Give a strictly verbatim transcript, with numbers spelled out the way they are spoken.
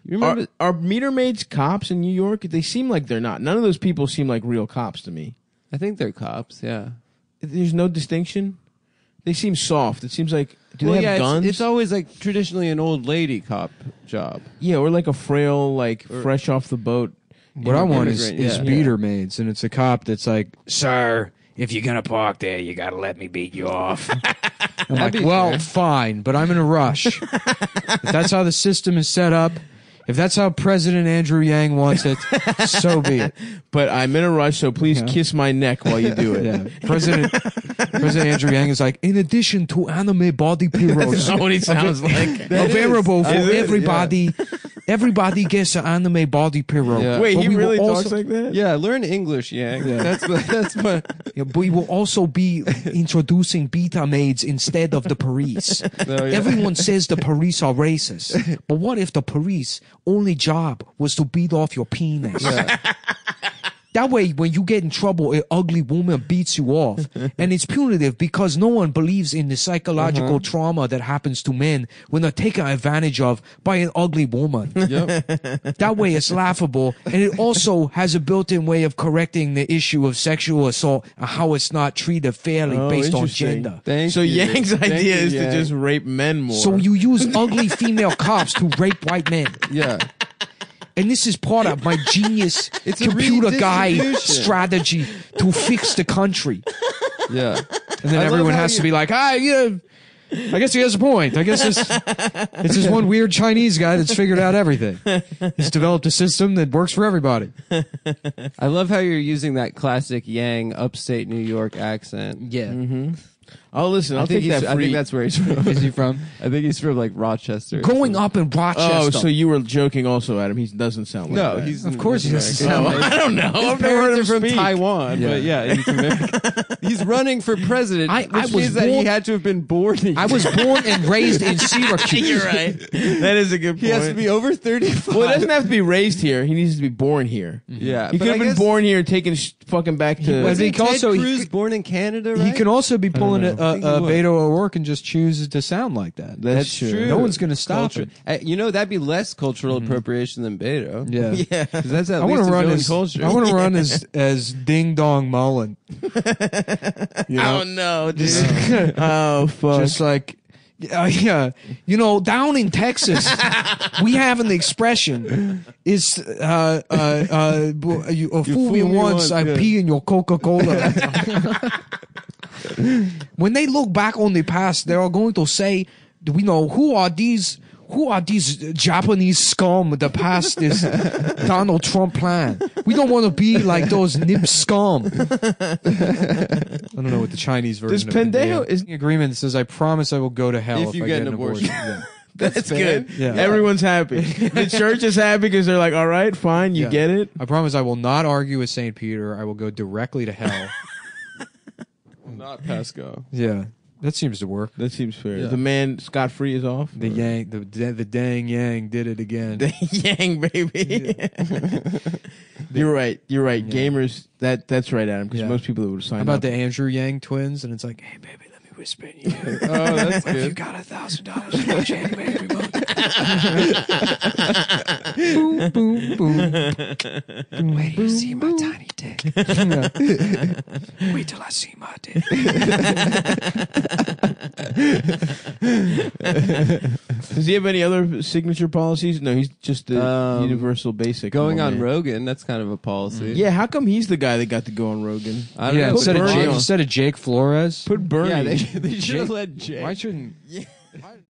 You remember? Are, are meter maids cops in New York? They seem like they're not. None of those people seem like real cops to me. I think they're cops. Yeah. There's no distinction. They seem soft. It seems like do well, they have yeah, guns? It's, it's always like traditionally an old lady cop job. Yeah, or like a frail, like Or, fresh off the boat. What I want is, immigrant, is yeah. beater maids, and it's a cop that's like, "Sir, if you're gonna park there, you gotta let me beat you off." I'm like, be "Well, fair. fine, but I'm in a rush. If that's how the system is set up, if that's how President Andrew Yang wants it, so be it." But I'm in a rush, so please Yeah. kiss my neck while you do it. Yeah, President President Andrew Yang is like, in addition to anime body pillows, That's not what he sounds like. That available is- for is it? everybody. Everybody gets an anime body pillow. Yeah. Wait, But he we will really also- talks like that? Yeah, learn English, Yang. Yeah. That's what. That's what. Yeah, but we will also be introducing beta maids instead of the police. No, yeah. Everyone says the police are racist, but what if the police only job was to beat off your penis? Yeah. That way, when you get in trouble, an ugly woman beats you off. And it's punitive because no one believes in the psychological Uh-huh. trauma that happens to men when they're taken advantage of by an ugly woman. Yep. That way, it's laughable. And it also has a built-in way of correcting the issue of sexual assault and how it's not treated fairly Oh, based on interesting. gender. Thank So you. Yang's Thank idea you, is Yang. to just rape men more. So you use ugly female cops to rape white men. Yeah. And this is part of my genius It's a computer guy redistribution. strategy to fix the country. Yeah. And then I love everyone how has you- to be like, ah, yeah, I guess he has a point. I guess it's, it's this one weird Chinese guy that's figured out everything. He's developed a system that works for everybody. I love how you're using that classic Yang upstate New York accent. Yeah. Mm-hmm. Oh, listen, I'll I think take he's, that I free. think that's where he's from. Is he from? I think he's from like Rochester. or Going something. up in Rochester. Oh, so you were joking also, Adam. He doesn't sound like No, that. he's Of course he doesn't American. sound Oh, I don't know. His I've never heard parents him are from speak. Taiwan, Yeah. but yeah, he's American. He's running for president, I- which I was means that he born- had to have been born. in- I was born and raised in Syracuse. You're right. That is a good point. He has to be over thirty-five. Well, he doesn't have to be raised here. He needs to be born here. Yeah, He but could I have been guess- born here, taken sh- fucking back to. was Wasn't he Ted also- he Cruz could- born in Canada, right? He can also be pulling a, know. I think a, a he would. Beto O'Rourke and just choose to sound like that. That's true. No one's going to stop Culture. him. Uh, you know, that'd be less cultural appropriation than Beto. Yeah. Yeah. 'Cause that's at I least want to his run own as culture. I want to run as as Ding Dong Mullen. You know? Oh no, dude. Oh fuck. Just like, uh, yeah, you know, down in Texas, we have an expression. It's uh, uh, uh, bu- you, uh, fool me once, I yeah. pee in your Coca Cola. When they look back on the past, they are going to say, "We know who are these." Who are these Japanese scum that passed this Donald Trump plan? We don't want to be like those nip scum. I don't know what the Chinese version This of pendejo pendejo is- The agreement that says, I promise I will go to hell If if, you I get get an an abortion. abortion. Yeah. That's fair. good. Yeah. Everyone's happy. The church is happy because they're like, all right, fine, you Yeah. get it. I promise I will not argue with Saint Peter. I will go directly to hell. Not Pasco. Yeah. That seems to work. That seems fair. Yeah. The man scot free is off. The Yang, the the dang Yang did it again. The Yang baby. You're right. You're right. Yeah. Gamers. That that's right, Adam. Because Yeah. most people would sign How about up. the Andrew Yang twins? And it's like, hey, baby, let me whisper in your ear. Oh, that's If you good. got a thousand dollars to watch anime every month. boom, boom, boom. Wait till you see my tiny dick. Wait till I see my dick. Does he have any other signature policies? No, he's just the Um, universal basic. Going Oh, on man. Rogan, that's kind of a policy. Yeah, how come he's the guy that got to go on Rogan? I don't Yeah, know. instead of, Bernie Jake, on. instead of Jake Flores. Put Bernie. Yeah, they, they should have Jake- let Jake. Why shouldn't...